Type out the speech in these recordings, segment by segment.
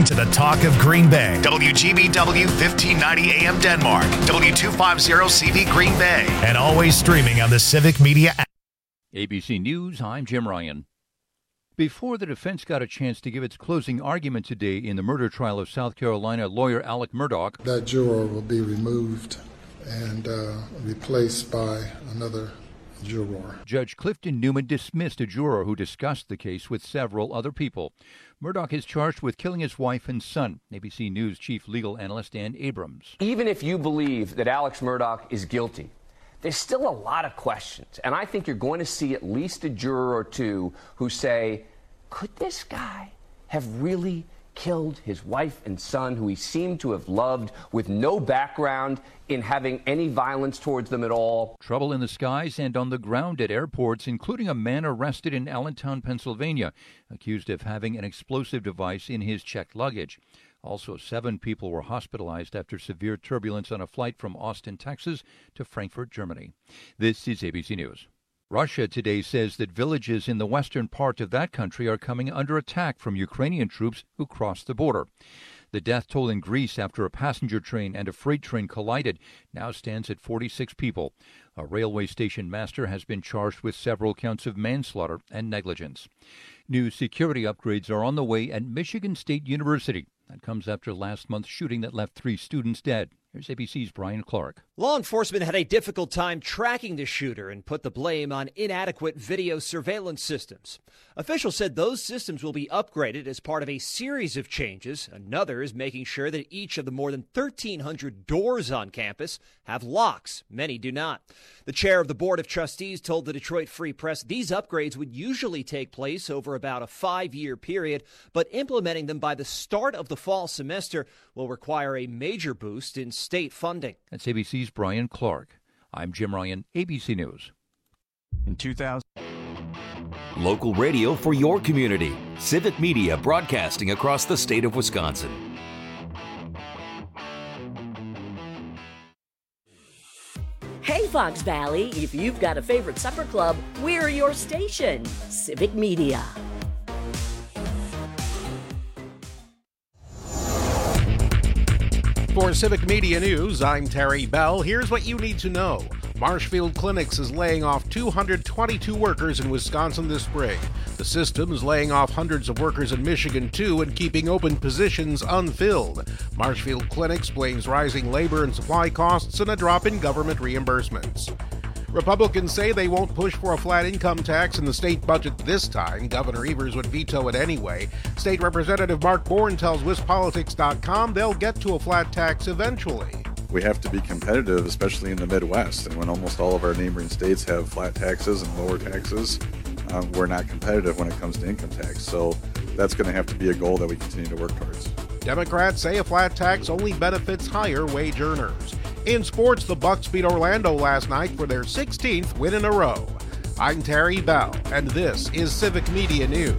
listening to the Talk of Green Bay. WGBW 1590 AM Denmark. W250CV Green Bay. And always streaming on the Civic Media app. ABC News, I'm Jim Ryan. Before the defense got a chance to give its closing argument today in the murder trial of South Carolina lawyer Alec Murdaugh, that juror will be removed and replaced by another juror. Judge Clifton Newman dismissed a juror who discussed the case with several other people. Murdaugh is charged with killing his wife and son. ABC News chief legal analyst Dan Abrams. Even if you believe that Alex Murdaugh is guilty, there's still a lot of questions. And I think you're going to see at least a juror or two who say, could this guy have really killed his wife and son, who he seemed to have loved, with no background in having any violence towards them at all? Trouble in the skies and on the ground at airports, including a man arrested in Allentown, Pennsylvania, accused of having an explosive device in his checked luggage. Also, 7 people were hospitalized after severe turbulence on a flight from Austin, Texas to Frankfurt, Germany. This is ABC News. Russia today says that villages in the western part of that country are coming under attack from Ukrainian troops who crossed the border. The death toll in Greece after a passenger train and a freight train collided now stands at 46 people. A railway station master has been charged with several counts of manslaughter and negligence. New security upgrades are on the way at Michigan State University. That comes after last month's shooting that left 3 students dead. Here's ABC's Brian Clark. Law enforcement had a difficult time tracking the shooter and put the blame on inadequate video surveillance systems. Officials said those systems will be upgraded as part of a series of changes. Another is making sure that each of the more than 1,300 doors on campus have locks. Many do not. The chair of the Board of Trustees told the Detroit Free Press these upgrades would usually take place over about a 5-year period, but implementing them by the start of the fall semester will require a major boost in state funding. That's ABC's Brian Clark. I'm Jim Ryan, ABC News. In 2000. Local radio for your community. Civic Media broadcasting across the state of Wisconsin. Hey, Fox Valley, if you've got a favorite supper club, we're your station. Civic Media. For Civic Media News, I'm Terry Bell. Here's what you need to know. Marshfield Clinics is laying off 222 workers in Wisconsin this spring. The system is laying off hundreds of workers in Michigan, too, and keeping open positions unfilled. Marshfield Clinics blames rising labor and supply costs and a drop in government reimbursements. Republicans say they won't push for a flat income tax in the state budget this time. Governor Evers would veto it anyway. State Representative Mark Bourne tells WisPolitics.com they'll get to a flat tax eventually. We have to be competitive, especially in the Midwest. And when almost all of our neighboring states have flat taxes and lower taxes, we're not competitive when it comes to income tax. So that's going to have to be a goal that we continue to work towards. Democrats say a flat tax only benefits higher wage earners. In sports, the Bucks beat Orlando last night for their 16th win in a row. I'm Terry Bell, and this is Civic Media News.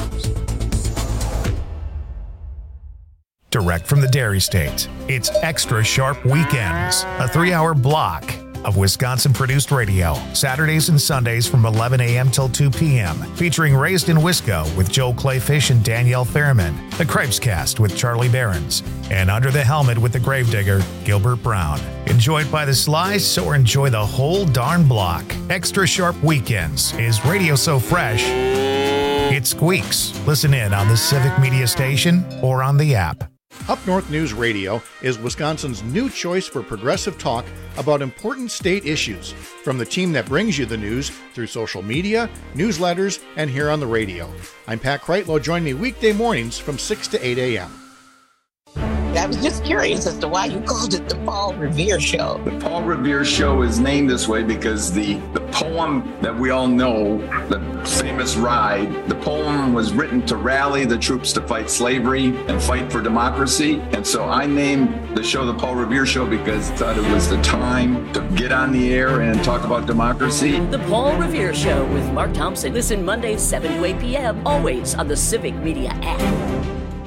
Direct from the Dairy State, it's Extra Sharp Weekends, a 3-hour block of Wisconsin-produced radio, Saturdays and Sundays from 11 a.m. till 2 p.m., featuring Raised in Wisco with Joel Clayfish and Danielle Fairman, The Cripescast with Charlie Behrens, and Under the Helmet with the Gravedigger, Gilbert Brown. Enjoyed by the slice or enjoy the whole darn block. Extra Sharp Weekends is radio so fresh, it squeaks. Listen in on the Civic Media Station or on the app. Up North News Radio is Wisconsin's new choice for progressive talk about important state issues, from the team that brings you the news through social media, newsletters, and here on the radio. I'm Pat Kreitlow. Join me weekday mornings from 6 to 8 a.m. I was just curious as to why you called it the Paul Revere Show. The Paul Revere Show is named this way because the poem that we all know, the famous Ride, the poem was written to rally the troops to fight slavery and fight for democracy. And so I named the show the Paul Revere Show because I thought it was the time to get on the air and talk about democracy. The Paul Revere Show with Mark Thompson. Listen Mondays 7 to 8 p.m. always on the Civic Media app.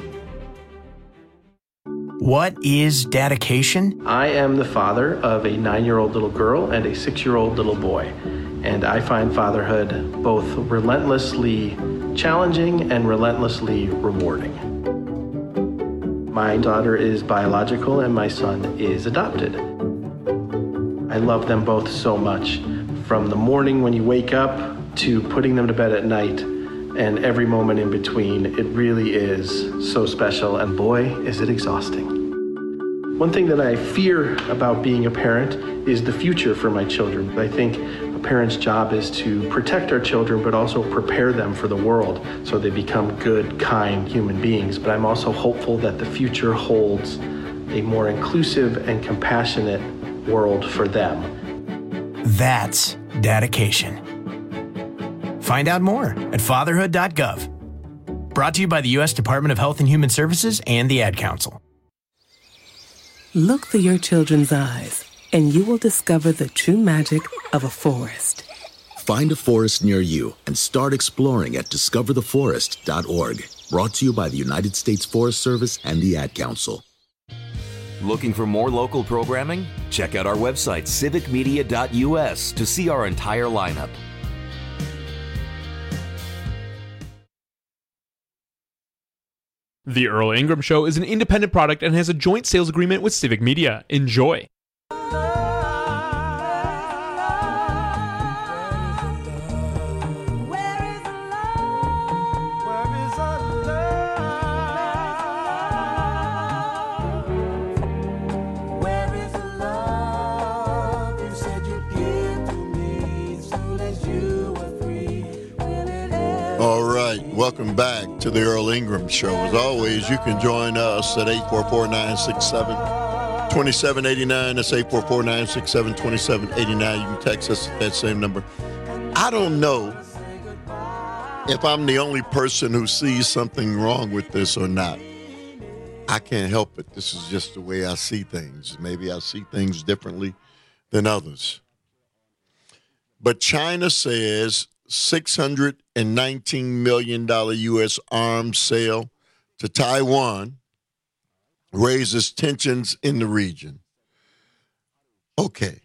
What is dedication? I am the father of a 9-year-old little girl and a 6-year-old little boy, and I find fatherhood both relentlessly challenging and relentlessly rewarding. My daughter is biological and my son is adopted. I love them both so much. From the morning when you wake up to putting them to bed at night and every moment in between, it really is so special, and boy, is it exhausting. One thing that I fear about being a parent is the future for my children. I think a parent's job is to protect our children, but also prepare them for the world so they become good, kind human beings. But I'm also hopeful that the future holds a more inclusive and compassionate world for them. That's dedication. Find out more at fatherhood.gov. Brought to you by the U.S. Department of Health and Human Services and the Ad Council. Look through your children's eyes, and you will discover the true magic of a forest. Find a forest near you and start exploring at discovertheforest.org. Brought to you by the United States Forest Service and the Ad Council. Looking for more local programming? Check out our website, civicmedia.us, to see our entire lineup. The Earl Ingram Show is an independent product and has a joint sales agreement with Civic Media. Enjoy. All right, welcome back to the Earl Ingram Show. As always, you can join us at 844-967-2789. That's 844-967-2789. You can text us at that same number. I don't know if I'm the only person who sees something wrong with this or not. I can't help it. This is just the way I see things. Maybe I see things differently than others. But China says $619 million U.S. arms sale to Taiwan raises tensions in the region. Okay.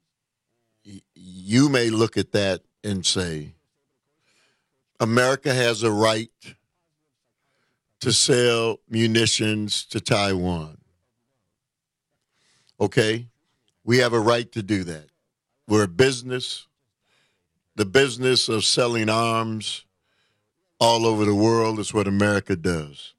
You may look at that and say, America has a right to sell munitions to Taiwan. Okay? We have a right to do that. We're a business. The business of selling arms all over the world is what America does.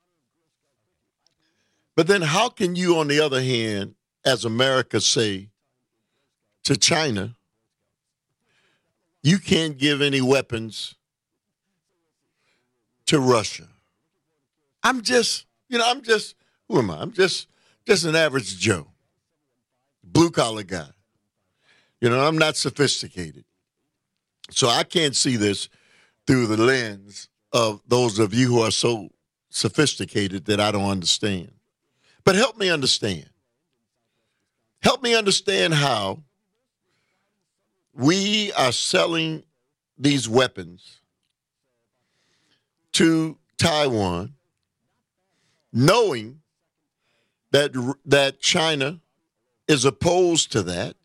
But then how can you, on the other hand, as America, say to China, you can't give any weapons to Russia? who am I? I'm just an average Joe, blue-collar guy. I'm not sophisticated. So I can't see this through the lens of those of you who are so sophisticated that I don't understand. But help me understand. Help me understand how we are selling these weapons to Taiwan, knowing that China is opposed to that.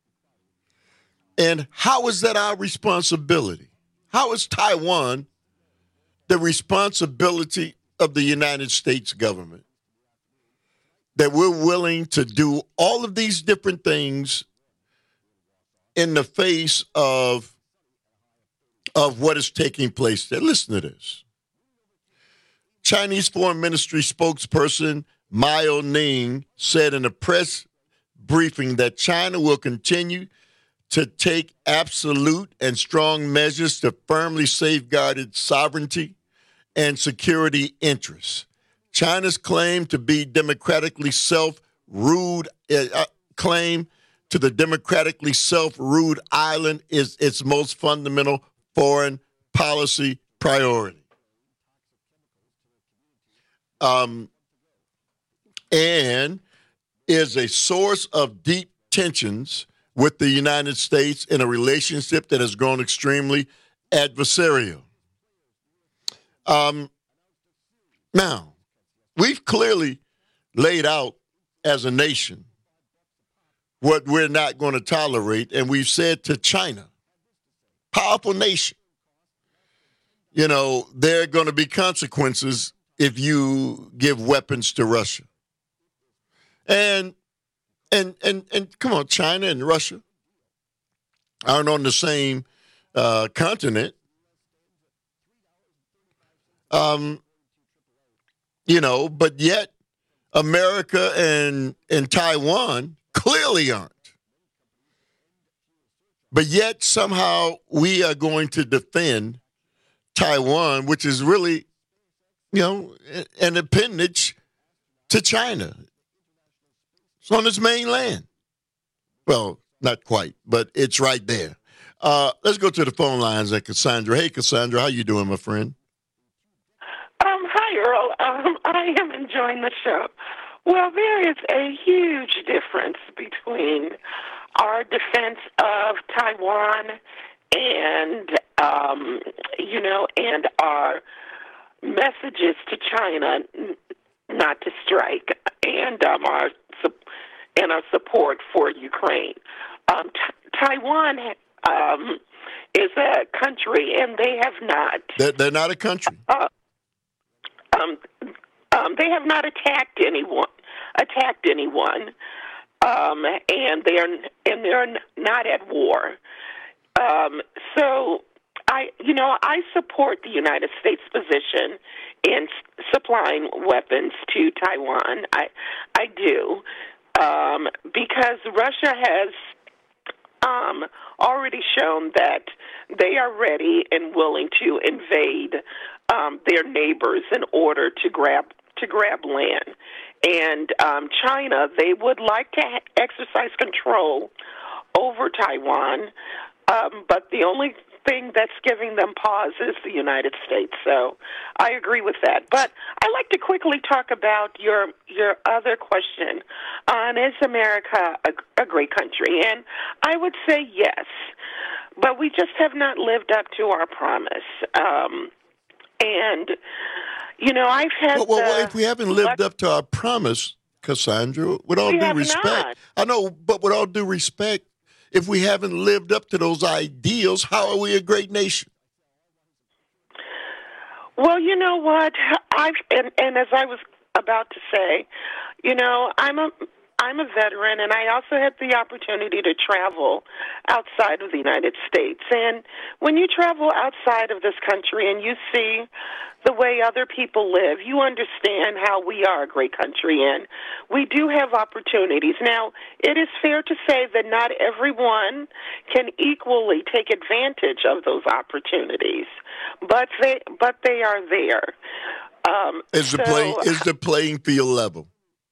And how is that our responsibility? How is Taiwan the responsibility of the United States government? That we're willing to do all of these different things in the face of what is taking place there. Listen to this. Chinese Foreign Ministry spokesperson Mao Ning said in a press briefing that China will continue to take absolute and strong measures to firmly safeguard its sovereignty and security interests. China's claim to be democratically self-ruled claim to the democratically self-ruled island is its most fundamental foreign policy priority. And is a source of deep tensions with the United States in a relationship that has grown extremely adversarial. Now, we've clearly laid out as a nation what we're not going to tolerate, and we've said to China, powerful nation, there are going to be consequences if you give weapons to Russia. And come on, China and Russia aren't on the same continent. But yet America and Taiwan clearly aren't. But yet somehow we are going to defend Taiwan, which is really, an appendage to China. It's on its mainland. Well, not quite, but it's right there. Let's go to the phone lines at Cassandra. Hey, Cassandra, how you doing, my friend? Hi, Earl. I am enjoying the show. Well, there is a huge difference between our defense of Taiwan and, and our messages to China not to strike, and our support for Ukraine. Taiwan is a country, and they have not. They're not a country. They have not attacked anyone, and they're not at war. So I support the United States position in supplying weapons to Taiwan. I do, because Russia has already shown that they are ready and willing to invade their neighbors in order to grab land. And China, they would like to exercise control over Taiwan, but the only thing that's giving them pause is the United States. So I agree with that. But I'd like to quickly talk about your other question on, is America a great country? And I would say yes, but we just have not lived up to our promise. I've had. Well, if we haven't lived up to our promise, Cassandra, with all due respect, I know, but with all due respect, if we haven't lived up to those ideals, how are we a great nation? Well, you know what? And as I was about to say, I'm a veteran, and I also had the opportunity to travel outside of the United States. And when you travel outside of this country and you see the way other people live, you understand how we are a great country, and we do have opportunities. Now, it is fair to say that not everyone can equally take advantage of those opportunities, but they are there. Is the playing field level?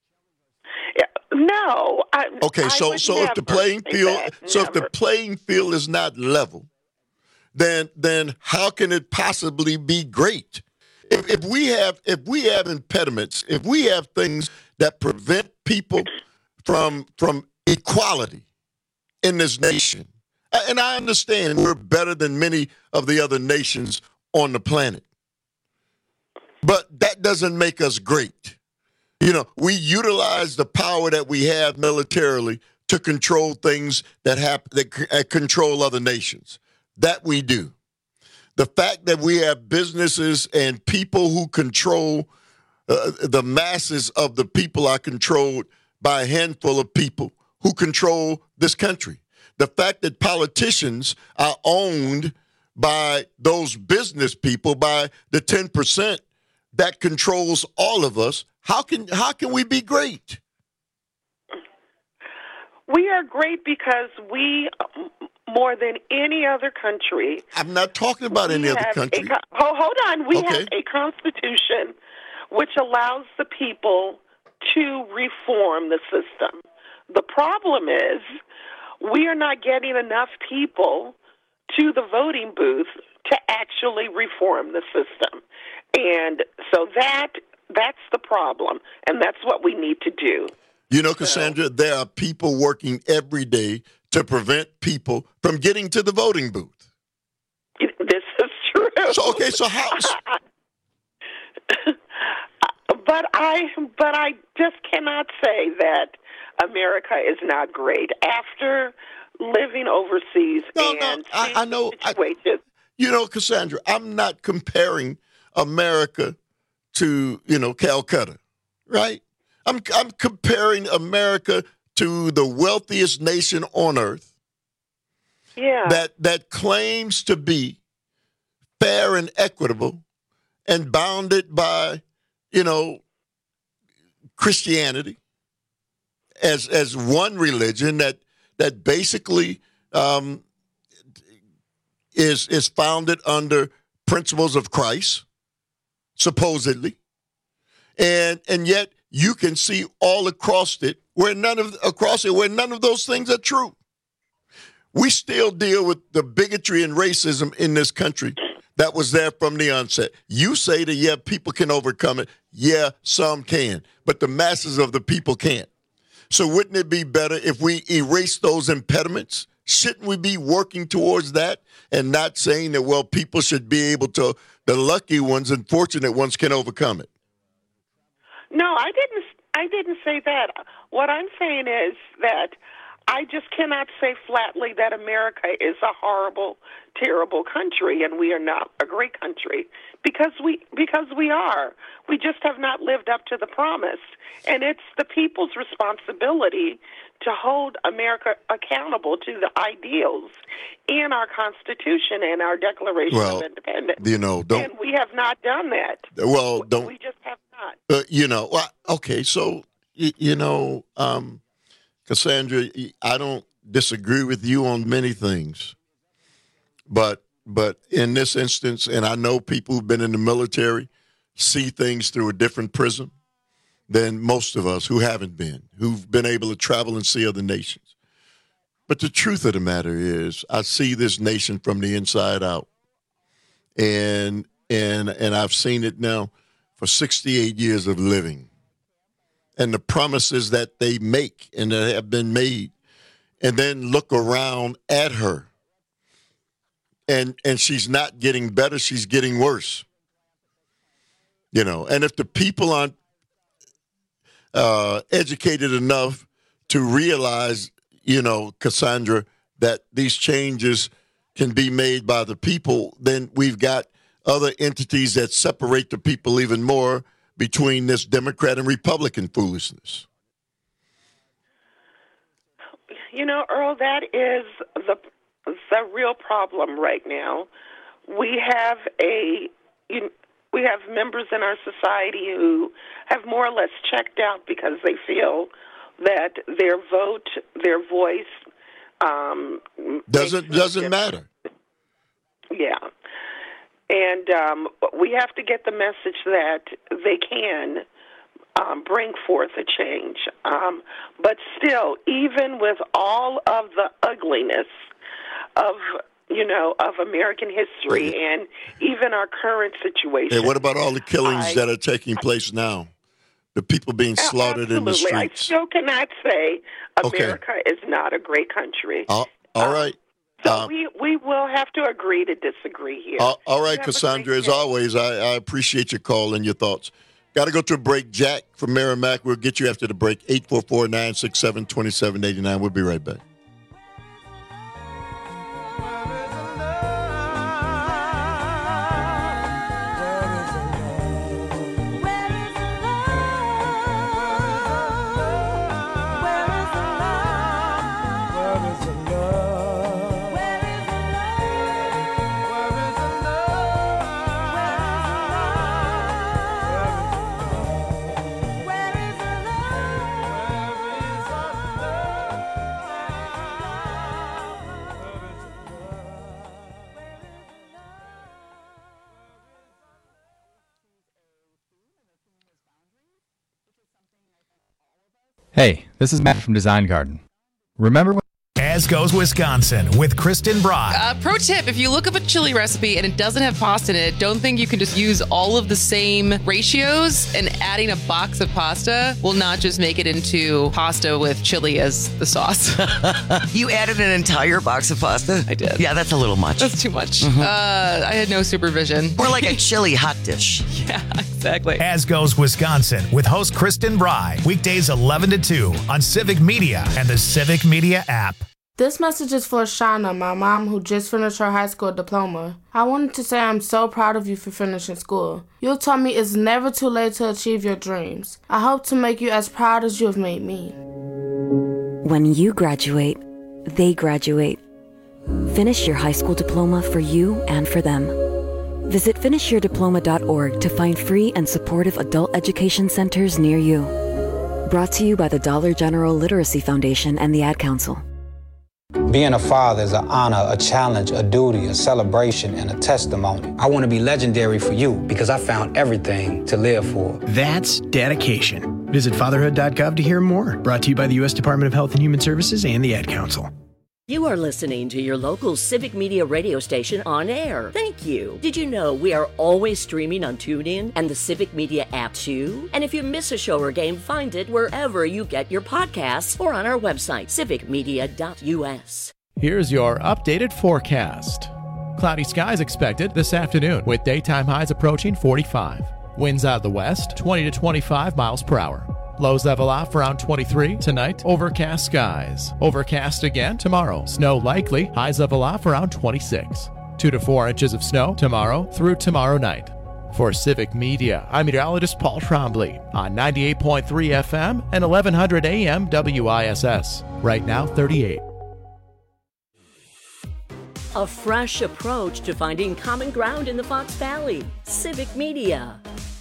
No. So if the playing field is not level, then how can it possibly be great? If we have impediments, if we have things that prevent people from equality in this nation, and I understand we're better than many of the other nations on the planet, but that doesn't make us great. We utilize the power that we have militarily to control things that control other nations. That we do. The fact that we have businesses and people who control the masses of the people are controlled by a handful of people who control this country. The fact that politicians are owned by those business people, by the 10% that controls all of us. How can we be great? We are great because we, more than any other country. I'm not talking about any other country. Hold on. We have a constitution which allows the people to reform the system. The problem is we are not getting enough people to the voting booth to actually reform the system. And so that's the problem, and that's what we need to do. Cassandra, there are people working every day to prevent people from getting to the voting booth. This is true. So how? But I just cannot say that America is not great after living overseas I know. situations. Cassandra, I'm not comparing America to, Calcutta, right? I'm comparing America to the wealthiest nation on earth. Yeah. That claims to be fair and equitable and bounded by, Christianity as one religion that basically is founded under principles of Christ, supposedly. And yet you can see all across it where none of those things are true. We still deal with the bigotry and racism in this country that was there from the onset. You say that, people can overcome it. Yeah, some can, but the masses of the people can't. So wouldn't it be better if we erase those impediments? Shouldn't we be working towards that and not saying that, people should be able to, the lucky ones and fortunate ones can overcome it? No, I didn't say that. What I'm saying is that I just cannot say flatly that America is a horrible, terrible country and we are not a great country because we are. We just have not lived up to the promise. And it's the people's responsibility to hold America accountable to the ideals in our Constitution and our Declaration of Independence. And we have not done that. We just have not. Okay, so, Cassandra, I don't disagree with you on many things, but in this instance, and I know people who've been in the military see things through a different prism than most of us who've been able to travel and see other nations. But the truth of the matter is, I see this nation from the inside out, and I've seen it now for 68 years of living. And the promises that they make and that have been made, and then look around at her. And she's not getting better, she's getting worse. And if the people aren't educated enough to realize, Cassandra, that these changes can be made by the people, then we've got other entities that separate the people even more between this Democrat and Republican foolishness. Earl, that is the real problem right now. We have members in our society who have more or less checked out because they feel that their vote, their voice, doesn't matter. Yeah. And we have to get the message that they can bring forth a change. But still, even with all of the ugliness of American history and even our current situation. Hey, what about all the killings that are taking place now? The people being slaughtered in the streets. I still cannot say America is not a great country. All right. So we will have to agree to disagree here. All right, Cassandra, as always, I appreciate your call and your thoughts. Got to go to a break. Jack from Merrimack, we'll get you after the break. 844-967-2789. We'll be right back. Hey, this is Matt from Design Garden. Remember when... As Goes Wisconsin with Kristen Brock. Pro tip, if you look up a chili recipe and it doesn't have pasta in it, don't think you can just use all of the same ratios, and adding a box of pasta will not just make it into pasta with chili as the sauce. You added an entire box of pasta? I did. Yeah, that's a little much. That's too much. Mm-hmm. I had no supervision. Or like a chili hot dish. Yeah, exactly. As Goes Wisconsin with host Kristen Bry. Weekdays 11 to 2 on Civic Media and the Civic Media app. This message is for Shauna, my mom, who just finished her high school diploma. I wanted to say I'm so proud of you for finishing school. You taught me it's never too late to achieve your dreams. I hope to make you as proud as you have made me. When you graduate, they graduate. Finish your high school diploma for you and for them. Visit finishyourdiploma.org to find free and supportive adult education centers near you. Brought to you by the Dollar General Literacy Foundation and the Ad Council. Being a father is an honor, a challenge, a duty, a celebration, and a testimony. I want to be legendary for you because I found everything to live for. That's dedication. Visit fatherhood.gov to hear more. Brought to you by the U.S. Department of Health and Human Services and the Ad Council. You are listening to your local Civic Media radio station on air. Thank you. Did you know we are always streaming on TuneIn and the Civic Media app too? And if you miss a show or game, find it wherever you get your podcasts or on our website, civicmedia.us. Here's your updated forecast. Cloudy skies expected this afternoon with daytime highs approaching 45. Winds out of the west, 20 to 25 miles per hour. Lows level off around 23 tonight. Overcast skies. Overcast again tomorrow. Snow likely. Highs level off around 26. 2 to 4 inches of snow tomorrow through tomorrow night. For Civic Media, I'm meteorologist Paul Trombley on 98.3 FM and 1100 AM WISS. Right now, 38. A fresh approach to finding common ground in the Fox Valley. Civic Media.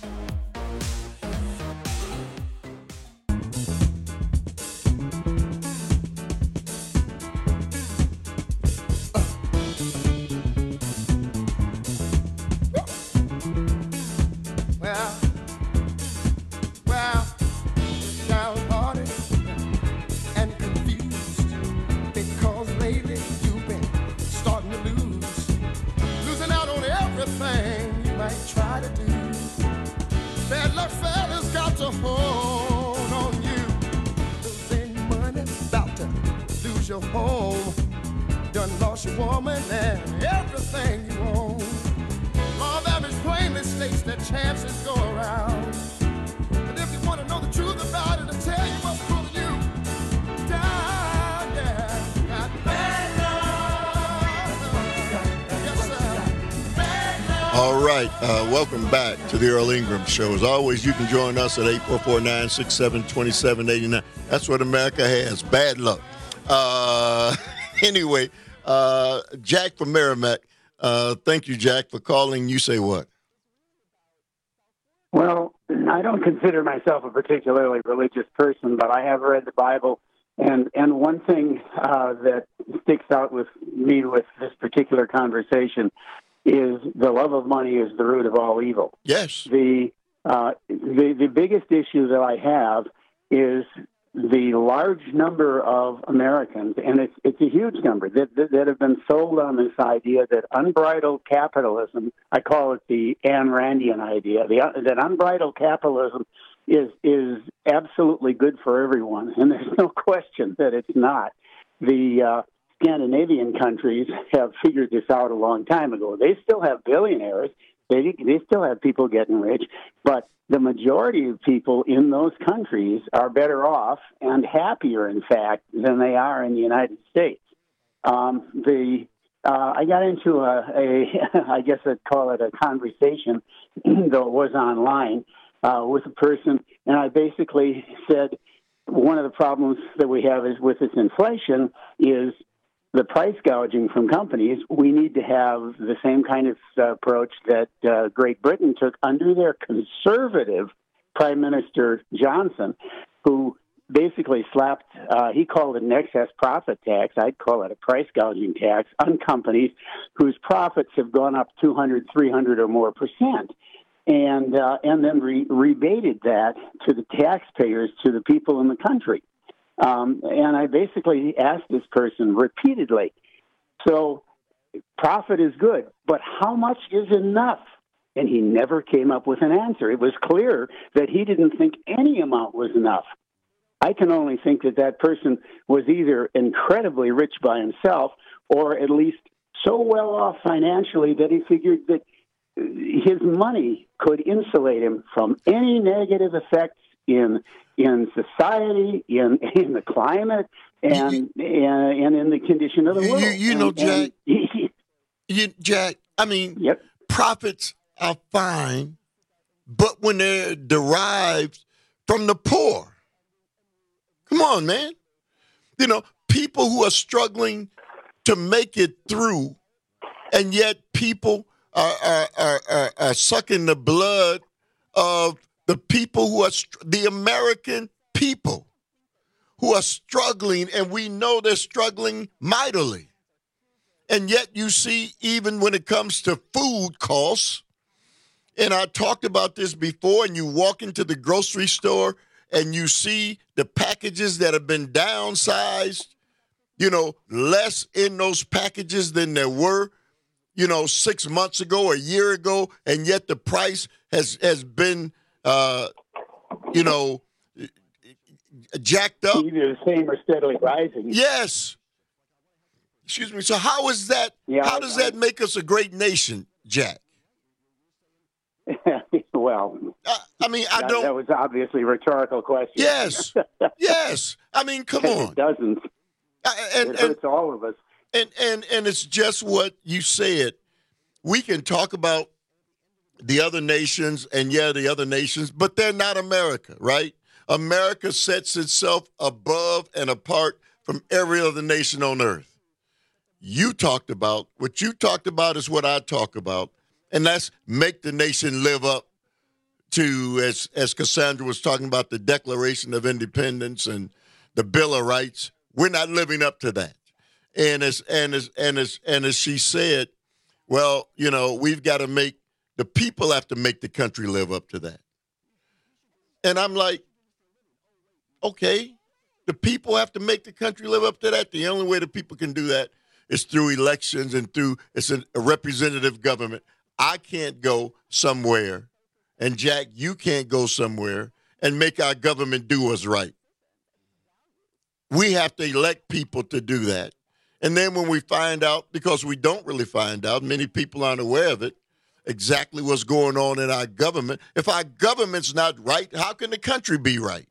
Your home, done lost your woman and everything you own. Law of average plainly states that chances go around. But if you want to know the truth about it, I'll tell you what's pulling you down, yeah. Got bad love. Yes, sir. Bad love. All right, welcome back to the Earl Ingram Show. As always, you can join us at 844-967-2789. That's what America has, bad luck. Anyway, Jack from Merrimack, thank you, Jack, for calling. You say what? Well, I don't consider myself a particularly religious person, but I have read the Bible, and one thing that sticks out with me with this particular conversation is the love of money is the root of all evil. Yes. The biggest issue that I have is the large number of Americans, and it's a huge number, that have been sold on this idea that unbridled capitalism, I call it the Ayn Randian idea, that unbridled capitalism is absolutely good for everyone, and there's no question that it's not. The Scandinavian countries have figured this out a long time ago. They still have billionaires. They still have people getting rich, but the majority of people in those countries are better off and happier, in fact, than they are in the United States. I got into I guess I'd call it a conversation, though it was online, with a person, and I basically said one of the problems that we have is with this inflation is the price gouging from companies. We need to have the same kind of approach that Great Britain took under their conservative Prime Minister Johnson, who basically slapped, he called it an excess profit tax, I'd call it a price gouging tax, on companies whose profits have gone up 200, 300 or more %, and then rebated that to the taxpayers, to the people in the country. And I basically asked this person repeatedly, so profit is good, but how much is enough? And he never came up with an answer. It was clear that he didn't think any amount was enough. I can only think that person was either incredibly rich by himself or at least so well off financially that he figured that his money could insulate him from any negative effects in society, in the climate, and in the condition of the world. You know, Jack. Jack. I mean, profits are fine, but when they're derived from the poor, come on, man. You know, people who are struggling to make it through, and yet people are sucking the blood of the people who are the American people who are struggling, and we know they're struggling mightily. And yet you see, even when it comes to food costs, and I talked about this before, and you walk into the grocery store and you see the packages that have been downsized, you know, less in those packages than there were, you know, 6 months ago, a year ago, and yet the price has been, you know, jacked up. Either the same or steadily rising. Yes. Excuse me. So how is that? Yeah, how does that make us a great nation, Jack? Well, I mean, I don't. That was obviously a rhetorical question. Yes, yes. I mean, come on. It doesn't. It hurts all of us. And it's just what you said. We can talk about the other nations, and the other nations, but they're not America, right? America sets itself above and apart from every other nation on earth. What you talked about is what I talk about, and that's make the nation live up to, as Cassandra was talking about, the Declaration of Independence and the Bill of Rights. We're not living up to that. And as she said, well, you know, we've got to the people have to make the country live up to that. And I'm like, okay, the people have to make the country live up to that. The only way the people can do that is through elections and it's a representative government. I can't go somewhere, and Jack, you can't go somewhere and make our government do what's right. We have to elect people to do that. And then when we find out, because we don't really find out, many people aren't aware of it, exactly what's going on in our government. If our government's not right, how can the country be right?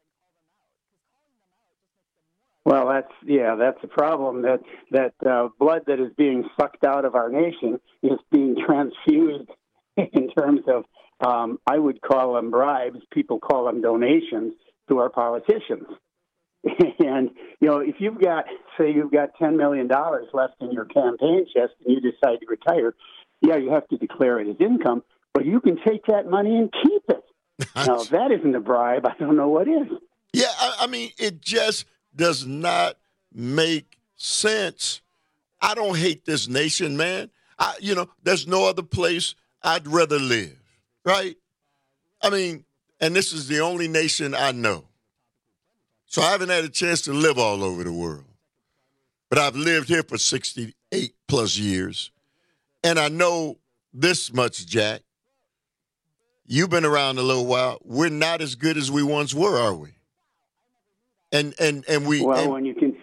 Well, that's the problem. That blood that is being sucked out of our nation is being transfused in terms of, I would call them bribes. People call them donations to our politicians. And, you know, if you've got $10 million left in your campaign chest and you decide to retire, you have to declare it as income, but you can take that money and keep it. Now, if that isn't a bribe, I don't know what is. Yeah, I mean, it just does not make sense. I don't hate this nation, man. There's no other place I'd rather live, right? I mean, and this is the only nation I know. So I haven't had a chance to live all over the world. But I've lived here for 68 plus years. And I know this much, Jack. You've been around a little while. We're not as good as we once were, are we? And we. Well, and, when you can.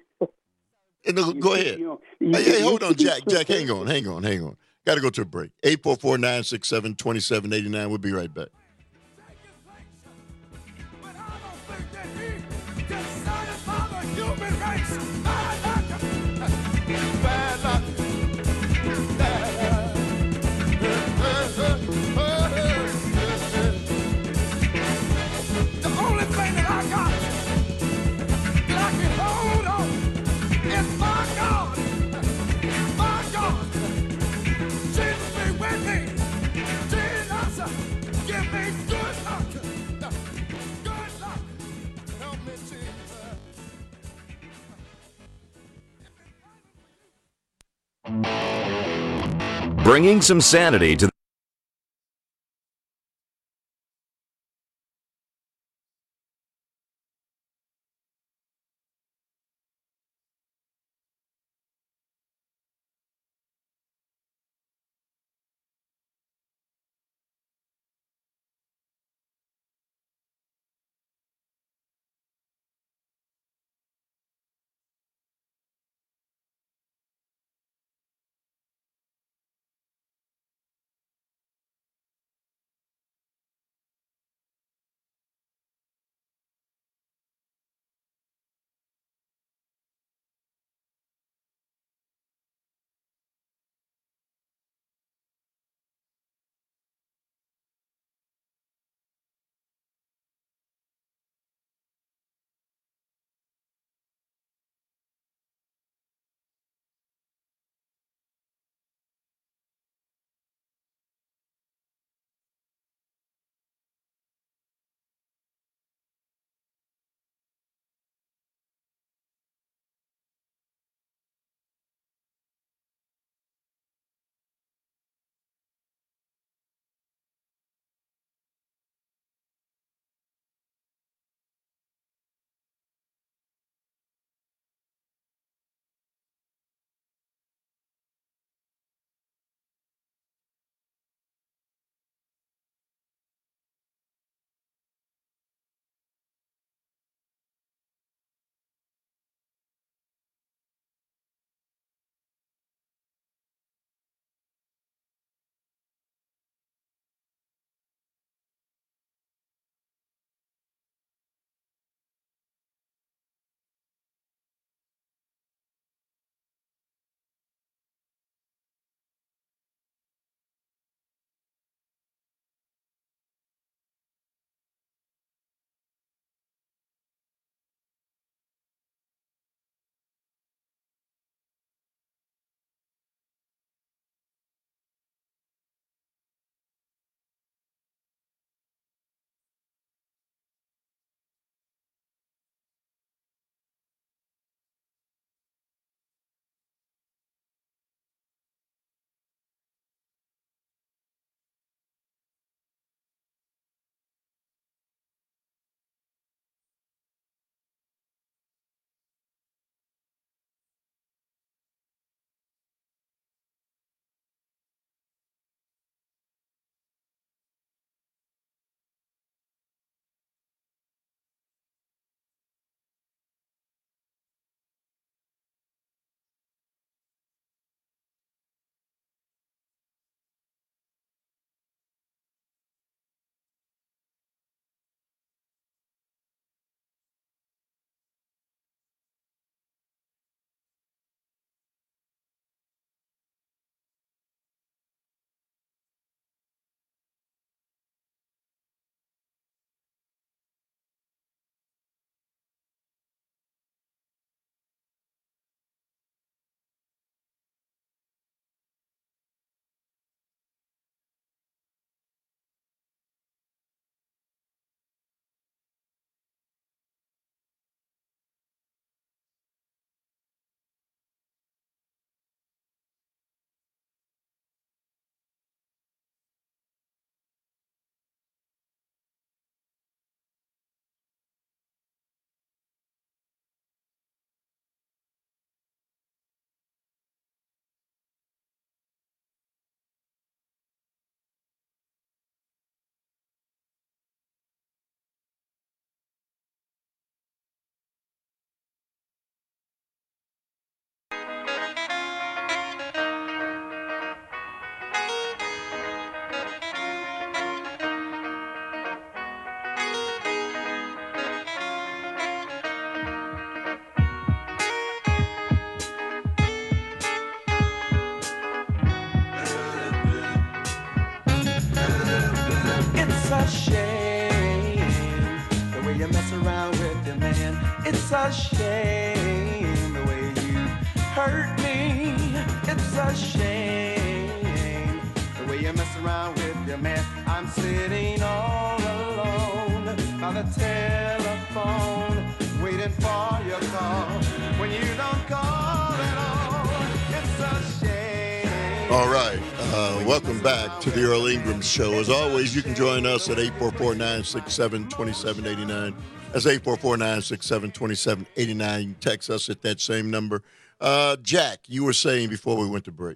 Go ahead. Hey, hold on, Jack. Jack, hang on. Got to go to a break. 844-967-2789. We'll be right back. Bringing some sanity to man. It's a shame the way you hurt me. It's a shame the way you mess around with your man. I'm sitting all alone by the telephone, waiting for your call. When you don't call at all, it's a shame. All right. Welcome back to the Earl Ingram Show. As always, you can join us at 844-967-2789. That's 844-967-2789. You can text us at that same number. Jack, you were saying before we went to break.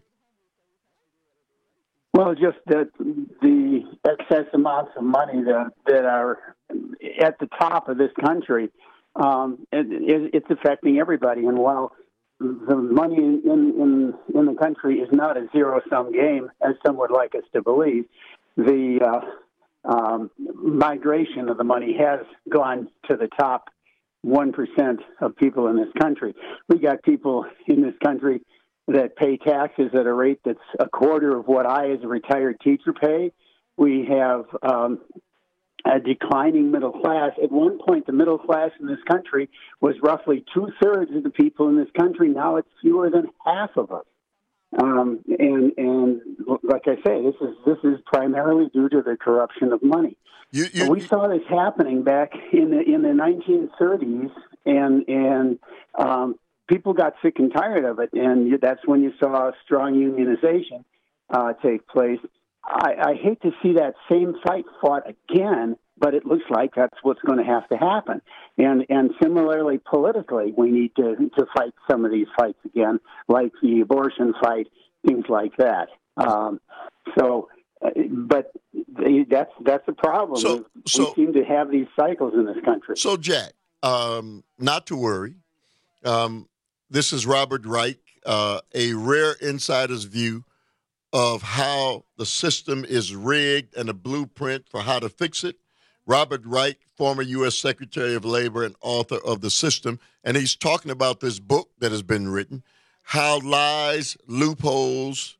Well, just that the excess amounts of money that are at the top of this country, it's affecting everybody. And while the money in the country is not a zero-sum game, as some would like us to believe, the migration of the money has gone to the top 1% of people in this country. We got people in this country that pay taxes at a rate that's a quarter of what I, as a retired teacher, pay. We have a declining middle class. At one point, the middle class in this country was roughly 2/3 of the people in this country. Now it's fewer than half of us. And like I say, this is primarily due to the corruption of money. We saw this happening back in the 1930s, and people got sick and tired of it, and that's when you saw strong unionization take place. I hate to see that same fight fought again, but it looks like that's what's going to have to happen. And similarly, politically, we need to fight some of these fights again, like the abortion fight, things like that. But that's a problem. We seem to have these cycles in this country. So, Jack, not to worry. This is Robert Reich, a rare insider's view of how the system is rigged and a blueprint for how to fix it. Robert Reich, former U.S. Secretary of Labor and author of The System, and he's talking about this book that has been written, How Lies, Loopholes,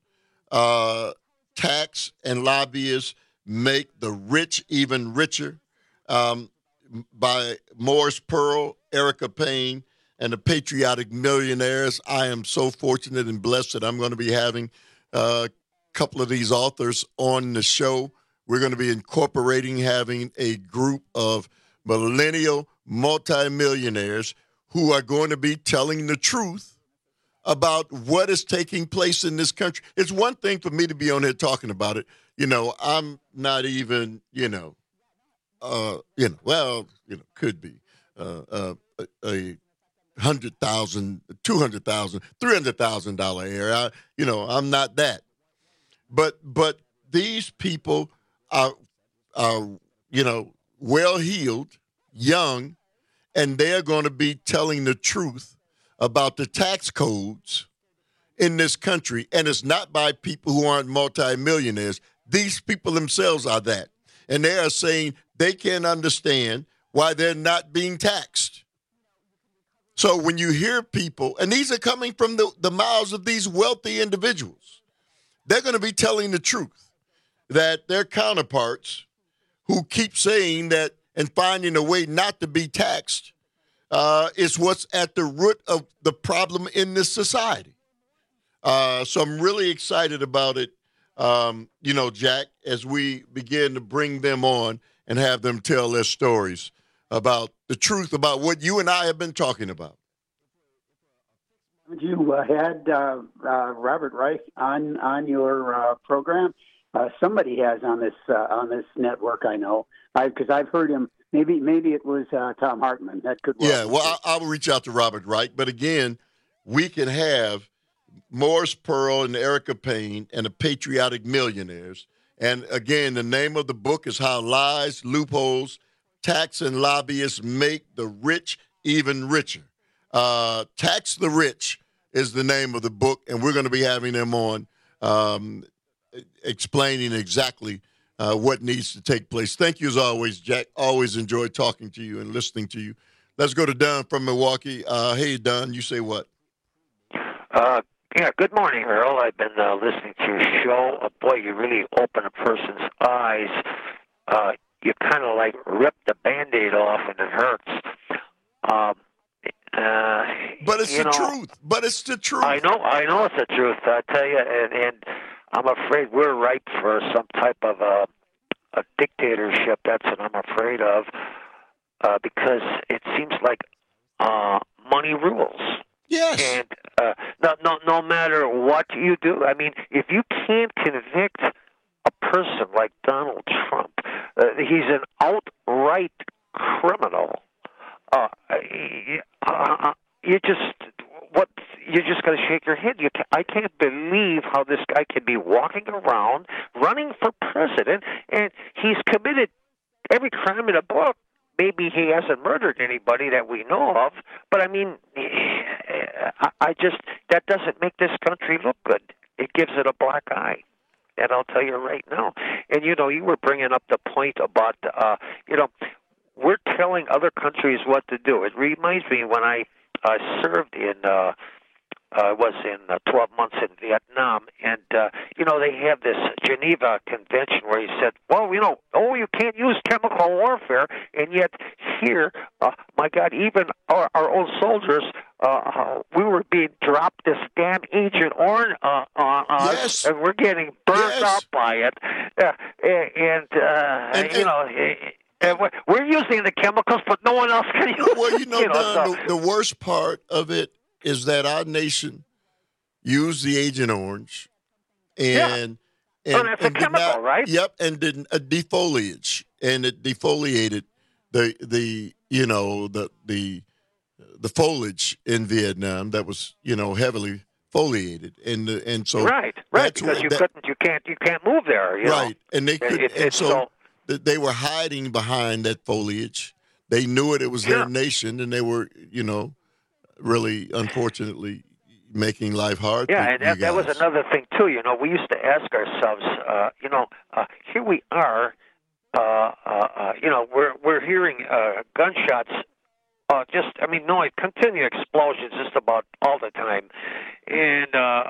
Tax, and Lobbyists Make the Rich Even Richer, by Morris Pearl, Erica Payne, and the Patriotic Millionaires. I am so fortunate and blessed that I'm going to be having a couple of these authors on the show. We're going to be incorporating having a group of millennial multimillionaires who are going to be telling the truth about what is taking place in this country. It's one thing for me to be on here talking about it. I'm not even, could be a $100,000, $200,000, $300,000 area. I'm not that. But these people are well-heeled, young, and they're going to be telling the truth about the tax codes in this country. And it's not by people who aren't multimillionaires. These people themselves are that. And they are saying they can't understand why they're not being taxed. So when you hear people, and these are coming from the mouths of these wealthy individuals, they're going to be telling the truth that their counterparts who keep saying that and finding a way not to be taxed is what's at the root of the problem in this society. So I'm really excited about it, Jack, as we begin to bring them on and have them tell their stories about the truth about what you and I have been talking about. You had Robert Reich on your program. Somebody has on this network, I know, because I've heard him. Maybe it was Tom Hartman. That could work. Yeah, well, I'll reach out to Robert Reich. But again, we can have Morris Pearl and Erica Payne and the Patriotic Millionaires. And again, the name of the book is How Lies, Loopholes, Tax, and Lobbyists Make the Rich Even Richer. Tax the Rich is the name of the book, and we're going to be having them on explaining exactly what needs to take place. Thank you as always, Jack. Always enjoy talking to you and listening to you. Let's go to Don from Milwaukee. Hey, Don, you say what? Yeah, good morning, Earl. I've been listening to your show. Boy, you really open a person's eyes. You kind of like rip the Band-Aid off and it hurts. But it's the truth. But it's the truth. I know it's the truth. I tell you, and I'm afraid we're ripe for some type of a dictatorship. That's what I'm afraid of, because it seems like money rules. Yes. And no matter what you do, I mean, if you can't convict a person like Donald Trump, he's an outright criminal. You just got to shake your head. I can't believe how this guy can be walking around, running for president, and he's committed every crime in the book. Maybe he hasn't murdered anybody that we know of, but I mean, that doesn't make this country look good. It gives it a black eye. And I'll tell you right now. And, you were bringing up the point about, we're telling other countries what to do. It reminds me when I served in, I was in 12 months in Vietnam, and, they have this Geneva Convention where he said, well, you can't use chemical warfare, and yet here, my God, even our own soldiers, we were being dropped this damn Agent Orange on us, and we're getting burned up by it. We're using the chemicals, but no one else can use it. Well, Don, the worst part of it is that our nation used the Agent Orange and that's a chemical, right? Yep, and did a defoliage, and it defoliated the foliage in Vietnam that was heavily foliated, and so right because you can't move there, right, and they could, and so they were hiding behind that foliage. They knew it was their nation, and they were really unfortunately making life hard. Yeah, and that was another thing too. We used to ask ourselves, here we are, we're hearing gunshots, continued explosions just about all the time, and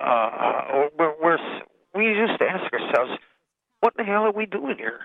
we used to ask ourselves, what the hell are we doing here?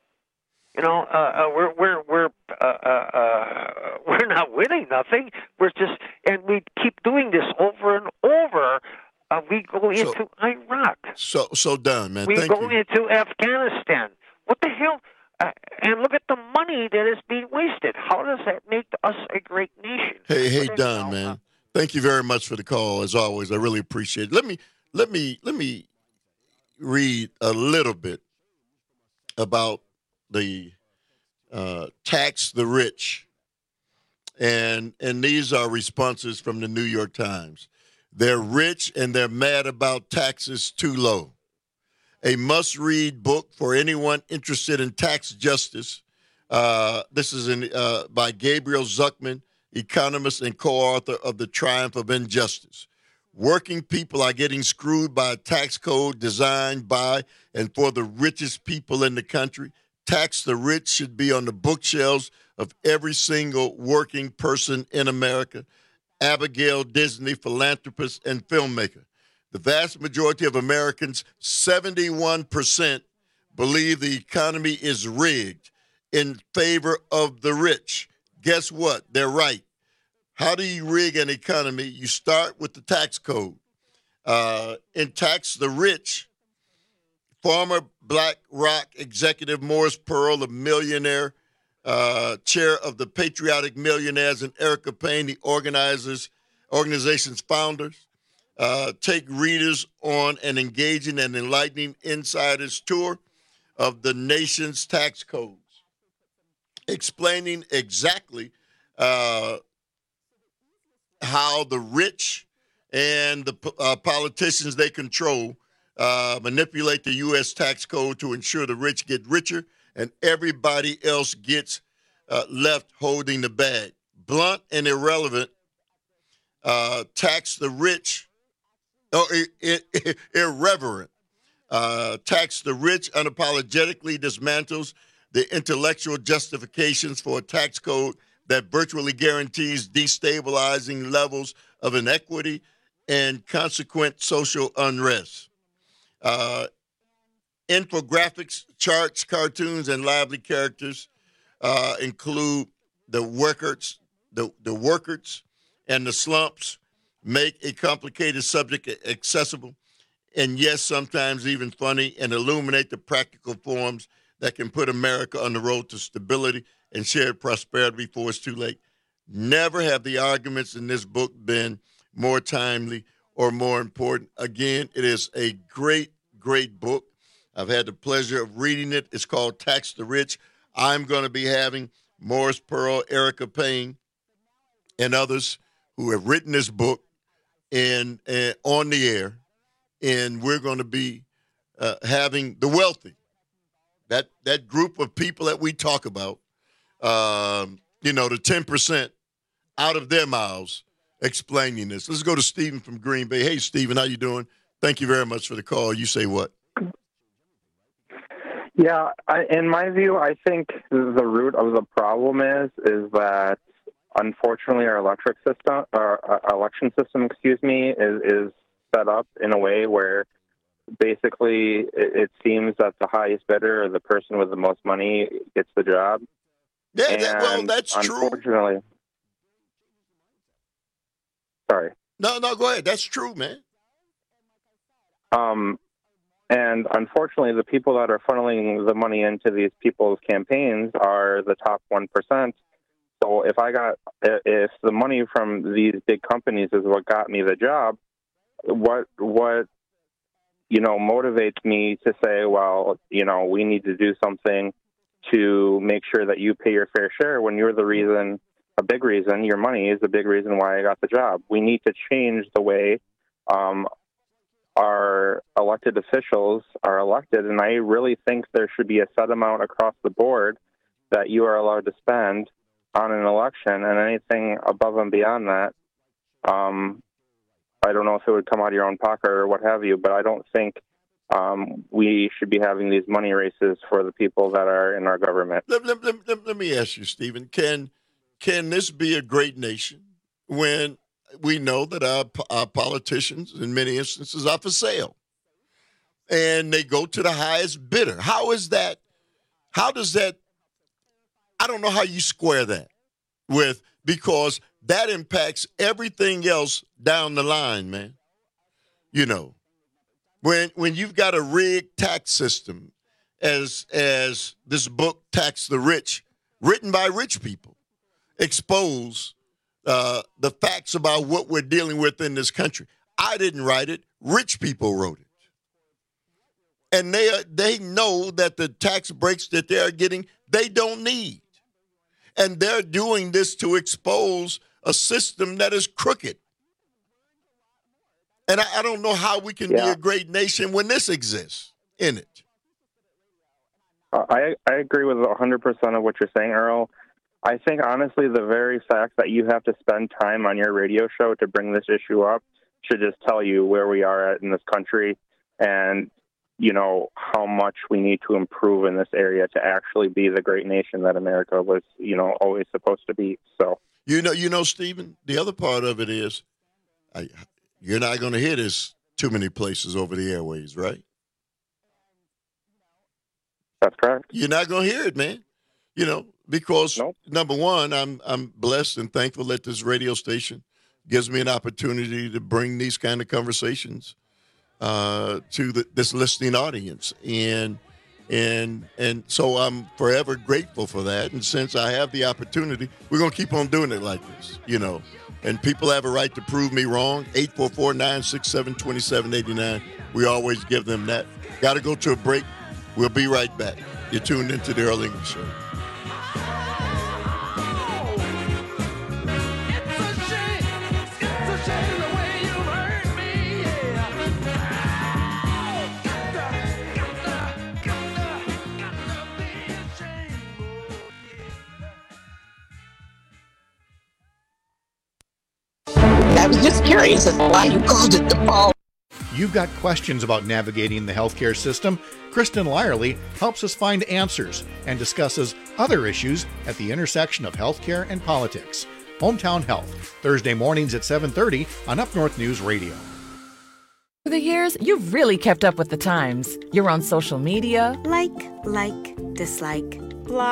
We're not winning nothing. And we keep doing this over and over. We go into Iraq. So done, man. We go into Afghanistan. What the hell? And look at the money that is being wasted. How does that make us a great nation? Hey, Don, man. Thank you very much for the call. As always, I really appreciate it. Let me read a little bit about the tax the rich, and these are responses from the New York Times. They're rich and they're mad about taxes too low. A must-read book for anyone interested in tax justice. This is by Gabriel Zuckman, economist and co-author of The Triumph of Injustice. Working people are getting screwed by a tax code designed by and for the richest people in the country. Tax the Rich should be on the bookshelves of every single working person in America. Abigail Disney, philanthropist and filmmaker. The vast majority of Americans, 71%, believe the economy is rigged in favor of the rich. Guess what? They're right. How do you rig an economy? You start with the tax code. In Tax the Rich, former BlackRock executive Morris Pearl, a millionaire, chair of the Patriotic Millionaires, and Erica Payne, the organization's founders, take readers on an engaging and enlightening insider's tour of the nation's tax codes, explaining exactly how the rich and the politicians they control manipulate the U.S. tax code to ensure the rich get richer and everybody else gets left holding the bag. Blunt and irrelevant, tax the rich, irreverent. Tax the rich unapologetically dismantles the intellectual justifications for a tax code that virtually guarantees destabilizing levels of inequity and consequent social unrest. Infographics, charts, cartoons, and lively characters include the workers the workers and the slumps make a complicated subject accessible, and yes, sometimes even funny, and illuminate the practical forms that can put America on the road to stability and shared prosperity before it's too late. Never have the arguments in this book been more timely or more important. Again, it is a great, great book. I've had the pleasure of reading it. It's called Tax the Rich. I'm going to be having Morris Pearl, Erica Payne, and others who have written this book on the air, and we're going to be having the wealthy, that group of people that we talk about, the 10% out of their mouths explaining this. Let's go to Stephen from Green Bay. Hey, Stephen, how you doing? Thank you very much for the call. You say what? Yeah, in my view, I think the root of the problem is that unfortunately our election system, is set up in a way where basically it seems that the highest bidder or the person with the most money gets the job. Yeah, that's true. Unfortunately, sorry. No, go ahead. That's true, man. And unfortunately, the people that are funneling the money into these people's campaigns are the top 1%. So if the money from these big companies is what got me the job, what motivates me to say, well, we need to do something to make sure that you pay your fair share when you're a big reason, your money is a big reason why I got the job. We need to change the way our elected officials are elected, and I really think there should be a set amount across the board that you are allowed to spend on an election, and anything above and beyond that, I don't know if it would come out of your own pocket or what have you, but I don't think we should be having these money races for the people that are in our government. Let me ask you, Stephen, can this be a great nation when we know that our politicians, in many instances, are for sale, and they go to the highest bidder? How is that? How does that? I don't know how you square that because that impacts everything else down the line, man. When you've got a rigged tax system, as this book, Tax the Rich, written by rich people, expose the facts about what we're dealing with in this country. I didn't write it. Rich people wrote it. And they know that the tax breaks that they're getting, they don't need. And they're doing this to expose a system that is crooked. And I don't know how we can be a great nation when this exists in it. I agree with 100% of what you're saying, Earl. I think, honestly, the very fact that you have to spend time on your radio show to bring this issue up should just tell you where we are at in this country and, how much we need to improve in this area to actually be the great nation that America was, always supposed to be. So, Stephen, the other part of it is you're not going to hear this too many places over the airways, right? That's correct. You're not going to hear it, man. Because number one, I'm blessed and thankful that this radio station gives me an opportunity to bring these kind of conversations to this listening audience, and so I'm forever grateful for that. And since I have the opportunity, we're gonna keep on doing it like this, And people have a right to prove me wrong. 844-967-2789. We always give them that. Got to go to a break. We'll be right back. You're tuned into the Earl English Show. I was just curious as to why you called it the fall. You've got questions about navigating the healthcare system? Kristen Lyerly helps us find answers and discusses other issues at the intersection of healthcare and politics. Hometown Health, Thursday mornings at 7:30 on Up North News Radio. Over the years, you've really kept up with the times. You're on social media. Like, dislike, block,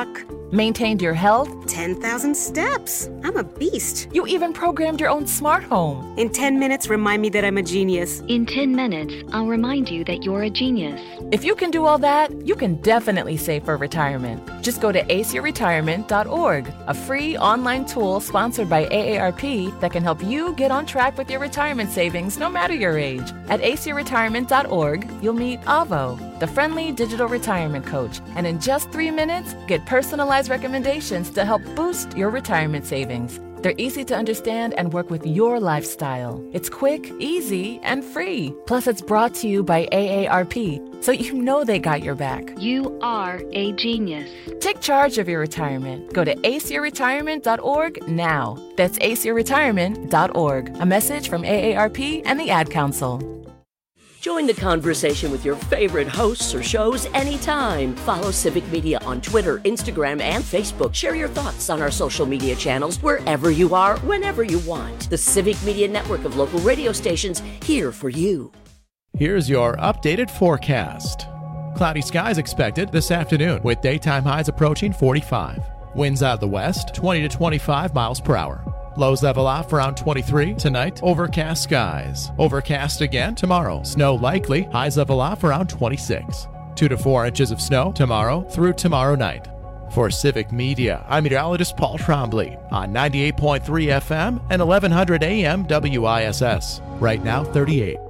Maintained your health. 10,000 steps. I'm a beast. You even programmed your own smart home. In 10 minutes, remind me that I'm a genius. In 10 minutes, I'll remind you that you're a genius. If you can do all that, you can definitely save for retirement. Just go to aceyourretirement.org, a free online tool sponsored by AARP that can help you get on track with your retirement savings no matter your age. At aceyourretirement.org, you'll meet Avo, the friendly digital retirement coach, and in just 3 minutes, get personalized recommendations to help boost your retirement savings. They're easy to understand and work with your lifestyle. It's quick, easy, and free. Plus, it's brought to you by AARP, so you know they got your back. You are a genius. Take charge of your retirement. Go to aceyourretirement.org now. That's aceyourretirement.org. A message from AARP and the Ad Council. Join the conversation with your favorite hosts or shows anytime. Follow Civic Media on Twitter, Instagram, and Facebook. Share your thoughts on our social media channels wherever you are, whenever you want. The Civic Media network of local radio stations here for you. Here's your updated forecast. Cloudy skies expected this afternoon with daytime highs approaching 45. Winds out of the west, 20 to 25 miles per hour. Lows level off around 23 tonight. Overcast skies. Overcast again tomorrow. Snow likely. Highs level off around 26. 2 to 4 inches of snow tomorrow through tomorrow night. For Civic Media, I'm meteorologist Paul Trombley on 98.3 FM and 1100 AM WISS. Right now, 38.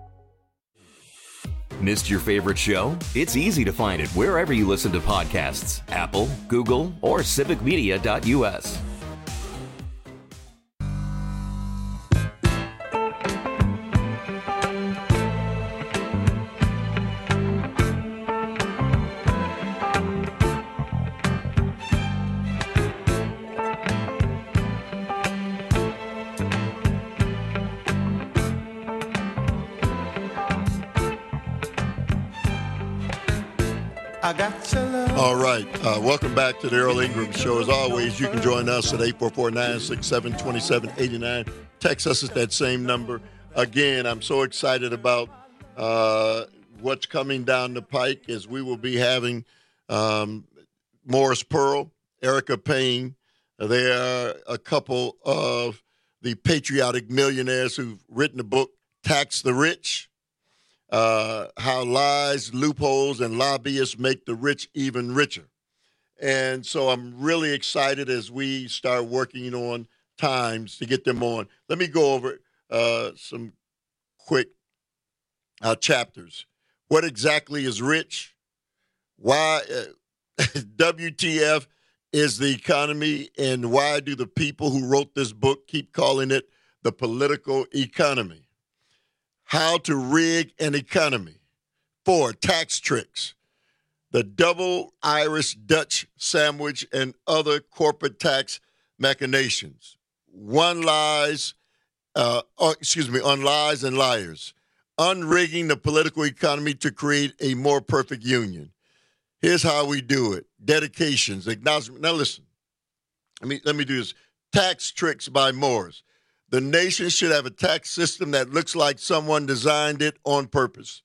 Missed your favorite show? It's easy to find it wherever you listen to podcasts. Apple, Google, or civicmedia.us. All right. Welcome back to the Earl Ingram Show. As always, you can join us at 844-967-2789. Text us at that same number. Again, I'm so excited about what's coming down the pike as we will be having Morris Pearl, Erica Payne. They are a couple of the patriotic millionaires who've written a book, Tax the Rich. How lies, loopholes, and lobbyists make the rich even richer. And so I'm really excited as we start working on times to get them on. Let me go over some quick chapters. What exactly is rich? Why WTF is the economy, and why do the people who wrote this book keep calling it the political economy? How to rig an economy. 4, tax tricks. The double Irish Dutch sandwich and other corporate tax machinations. On lies and liars. Unrigging the political economy to create a more perfect union. Here's how we do it. Dedications, acknowledgement. Now listen, let me do this. Tax tricks by Morris. The nation should have a tax system that looks like someone designed it on purpose.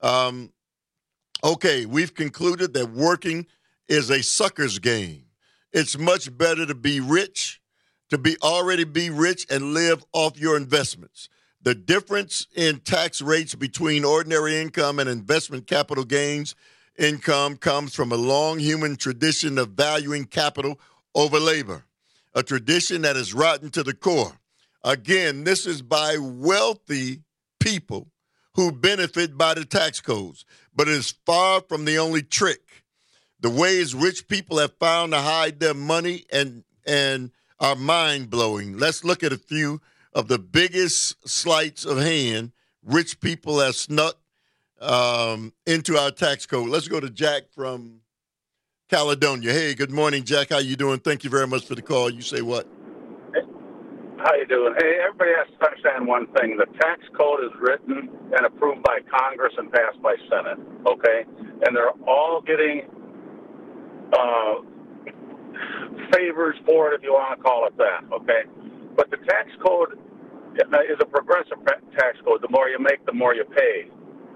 Okay, we've concluded that working is a sucker's game. It's much better to be rich, already be rich and live off your investments. The difference in tax rates between ordinary income and investment capital gains income comes from a long human tradition of valuing capital over labor, a tradition that is rotten to the core. Again, this is by wealthy people who benefit by the tax codes, but it is far from the only trick. The ways rich people have found to hide their money and are mind-blowing. Let's look at a few of the biggest sleights of hand rich people have snuck into our tax code. Let's go to Jack from Caledonia. Hey, good morning, Jack. How you doing? Thank you very much for the call. You say what? How you doing? Hey, everybody has to understand one thing. The tax code is written and approved by Congress and passed by Senate, okay? And they're all getting favors for it, if you want to call it that, okay? But the tax code is a progressive tax code. The more you make, the more you pay.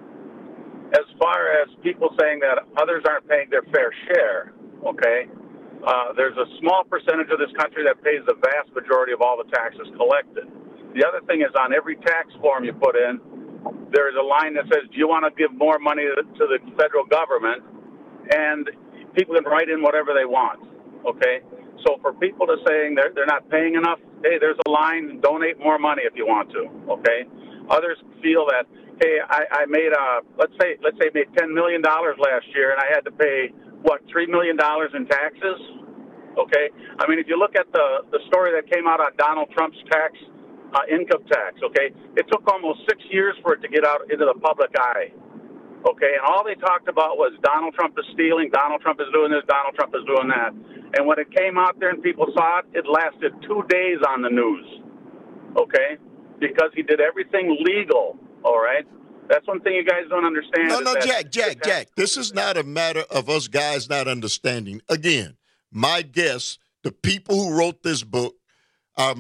As far as people saying that others aren't paying their fair share, okay, there's a small percentage of this country that pays the vast majority of all the taxes collected. The other thing is on every tax form you put in, there's a line that says, do you want to give more money to the federal government? And people can write in whatever they want, okay? So for people to saying they're not paying enough, hey, there's a line, donate more money if you want to, okay? Others feel that, hey, I made let's say made $10 million last year, and I had to pay, $3 million in taxes, okay? I mean, if you look at the story that came out on Donald Trump's income tax, okay, it took almost 6 years for it to get out into the public eye, okay? And all they talked about was Donald Trump is stealing, Donald Trump is doing this, Donald Trump is doing that. And when it came out there and people saw it, it lasted 2 days on the news, okay? Because he did everything legal, all right? That's one thing you guys don't understand. No, Jack. This is not a matter of us guys not understanding. Again, my guess, the people who wrote this book are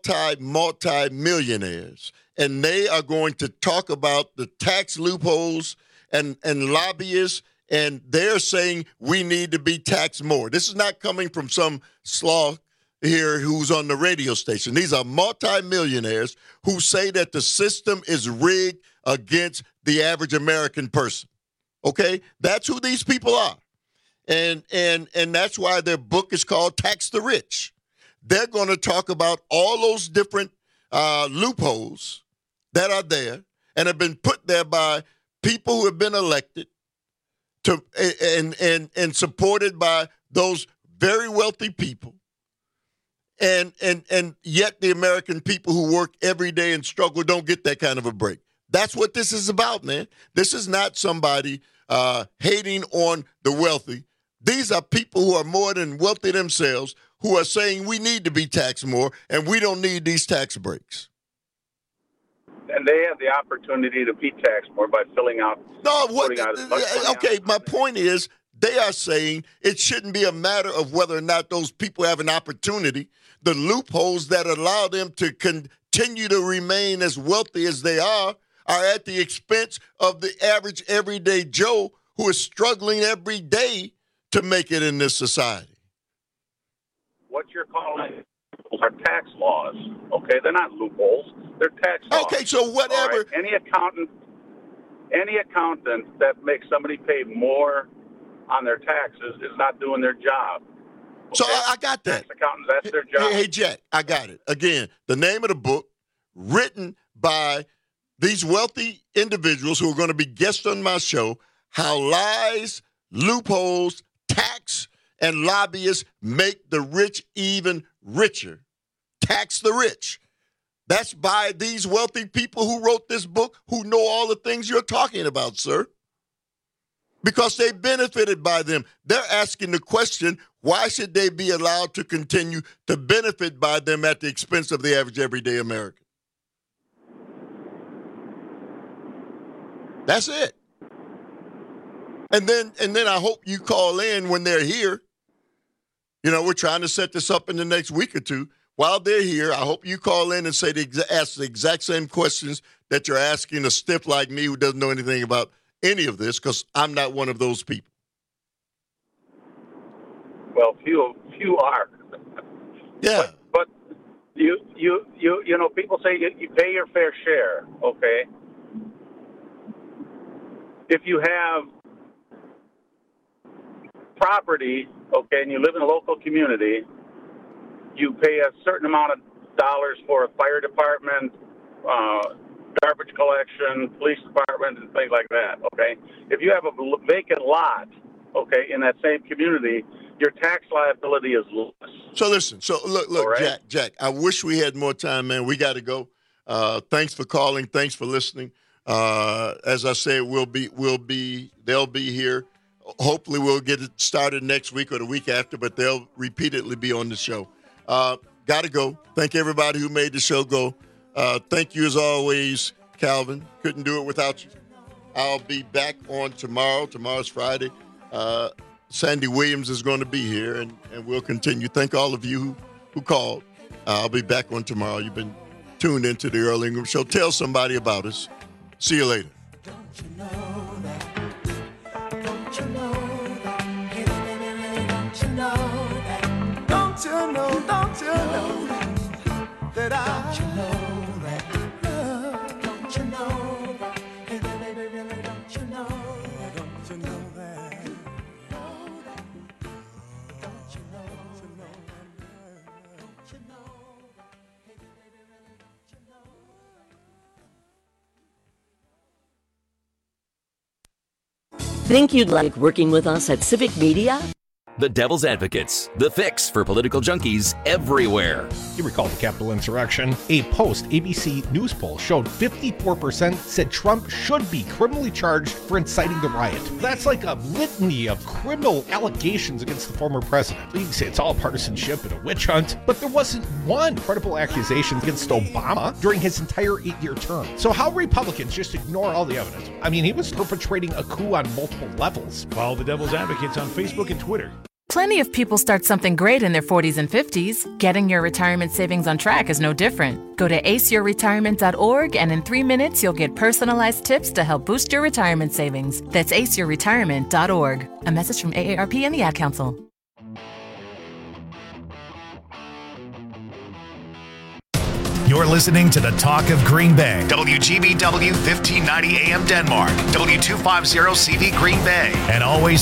multi-millionaires, and they are going to talk about the tax loopholes and lobbyists, and they're saying we need to be taxed more. This is not coming from some sloth here who's on the radio station. These are multi-millionaires who say that the system is rigged against the average American person. Okay? That's who these people are. And that's why their book is called Tax the Rich. They're going to talk about all those different loopholes that are there and have been put there by people who have been elected to and supported by those very wealthy people. And yet the American people who work every day and struggle don't get that kind of a break. That's what this is about, man. This is not somebody hating on the wealthy. These are people who are more than wealthy themselves who are saying we need to be taxed more and we don't need these tax breaks. And they have the opportunity to be taxed more by filling out. Okay, my point is they are saying it shouldn't be a matter of whether or not those people have an opportunity. The loopholes that allow them to continue to remain as wealthy as they are at the expense of the average everyday Joe who is struggling every day to make it in this society. What you're calling are tax laws, okay? They're not loopholes. They're tax laws. Okay, so whatever. Right? Any accountant that makes somebody pay more on their taxes is not doing their job. Okay? So I got that. Tax accountants, that's their job. Hey, Jack, I got it. Again, the name of the book, written by these wealthy individuals who are going to be guests on my show, How Lies, Loopholes, Tax, and Lobbyists Make the Rich Even Richer. Tax the Rich. That's by these wealthy people who wrote this book who know all the things you're talking about, sir. Because they benefited by them. They're asking the question, why should they be allowed to continue to benefit by them at the expense of the average everyday American? That's it. And then I hope you call in when they're here. You know, we're trying to set this up in the next week or two. While they're here, I hope you call in and ask the exact same questions that you're asking a stiff like me who doesn't know anything about any of this, because I'm not one of those people. Well, few are. Yeah. But you know, people say you pay your fair share, okay? If you have property, okay, and you live in a local community, you pay a certain amount of dollars for a fire department, garbage collection, police department, and things like that, okay? If you have a vacant lot, okay, in that same community, your tax liability is less. So listen, look, right? Jack, I wish we had more time, man. We got to go. Thanks for calling. Thanks for listening. As I said, they'll be here. Hopefully we'll get it started next week or the week after, but they'll repeatedly be on the show. Got to go. Thank everybody who made the show go. Thank you as always, Calvin. Couldn't do it without you. I'll be back on tomorrow. Tomorrow's Friday. Sandy Williams is going to be here, and we'll continue. Thank all of you who called. I'll be back on tomorrow. You've been tuned into the Earl Ingram Show. Tell somebody about us. See you later. Don't you know that? Don't you know that? Hey, don't you know that? Don't you know that I? Don't you know that? Don't you know that? Hey, baby, really, don't you know? Don't you know that? Don't you know? Don't you know? Hey, baby, really, don't you know? Think you'd like working with us at Civic Media? The Devil's Advocates, the fix for political junkies everywhere. You recall the Capitol insurrection? A post-ABC News poll showed 54% said Trump should be criminally charged for inciting the riot. That's like a litany of criminal allegations against the former president. You can say it's all partisanship and a witch hunt, but there wasn't one credible accusation against Obama during his entire 8-year term. So how Republicans just ignore all the evidence? I mean, he was perpetrating a coup on multiple levels. Follow the Devil's Advocates on Facebook and Twitter. Plenty of people start something great in their 40s and 50s. Getting your retirement savings on track is no different. Go to aceyourretirement.org and in 3 minutes you'll get personalized tips to help boost your retirement savings. That's aceyourretirement.org. A message from AARP and the Ad Council. You're listening to the Talk of Green Bay. WGBW 1590 AM Denmark. W250 CV Green Bay. And always